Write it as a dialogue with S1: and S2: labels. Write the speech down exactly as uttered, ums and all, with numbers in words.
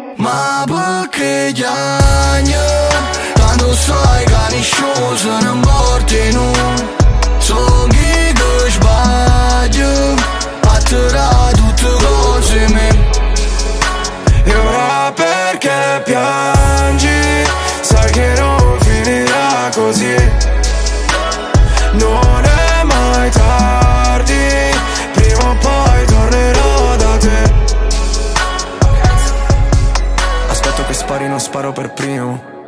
S1: Ma perché chiagno? Tanto sai che nessuno se ne morte nu. Sono chi che sbaglio atterrà tutte cose me.
S2: E ora perché piangi? Sai che non finirà così. Non è mai tardi, prima o poi tornerò da te. Aspetto che spari, non sparo per primo.